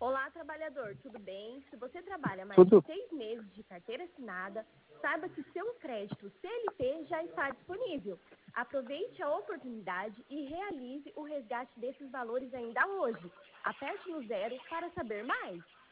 Olá, trabalhador, tudo bem? Se você trabalha mais de Tudo. 6 meses de carteira assinada, saiba que seu crédito CLT já está disponível. Aproveite a oportunidade e realize o resgate desses valores ainda hoje. Aperte no zero para saber mais.